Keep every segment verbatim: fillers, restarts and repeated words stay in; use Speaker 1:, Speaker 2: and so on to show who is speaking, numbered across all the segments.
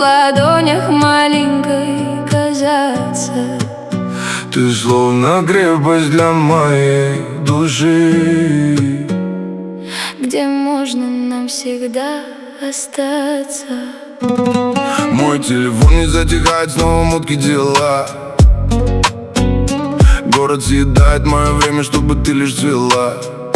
Speaker 1: ладонях маленькой казаться.
Speaker 2: Ты словно крепость для моей души,
Speaker 1: где можно навсегда остаться.
Speaker 2: Мой телефон не затихает, снова мутки дела. Город съедает мое время, чтобы ты лишь цвела.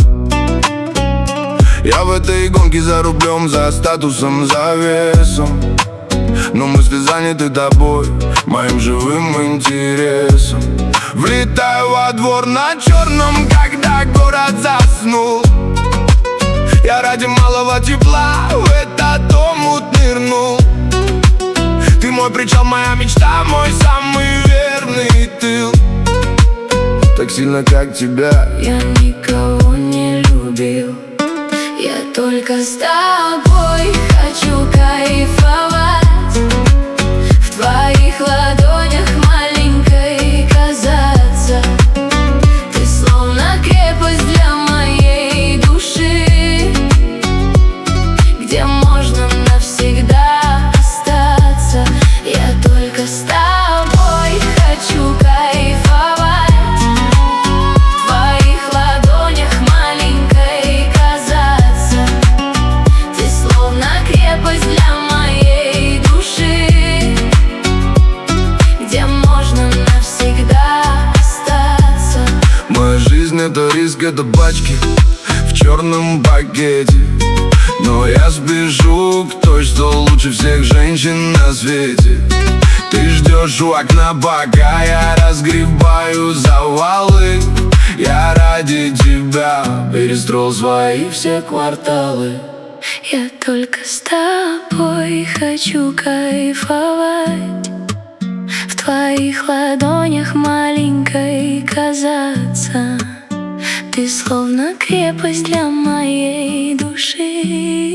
Speaker 2: Я в этой гонке за рублем, за статусом, за весом, но мысли заняты тобой, моим живым интересом. Влетаю во двор на черном, когда город заснул. Я ради малого тепла в этот омут нырнул. Ты мой причал, моя мечта, мой самый верный тыл. Так сильно, как тебя
Speaker 1: я никого не любил. Я только с тобой хочу кайфовать, в твоих ладонях маленькой казаться. Ты словно крепость для моей души, где можно навсегда остаться. Я только с тобой хочу кайфовать, в твоих ладонях маленькой казаться. Ты словно крепость для моей души, где можно навсегда остаться.
Speaker 2: Моя жизнь — это риск, это бачки в черном пакете. Но я спешу к той, что лучше всех женщин на свете. Ты ждешь у окна, пока я разгребаю завалы. Я ради тебя перестроил свои все кварталы.
Speaker 1: Я только с тобой хочу кайфовать, в твоих ладонях маленькой казаться. Ты словно крепость для моей души,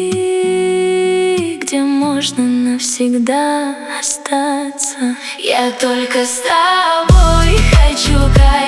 Speaker 1: где можно навсегда остаться. Я только с тобой хочу кайфовать,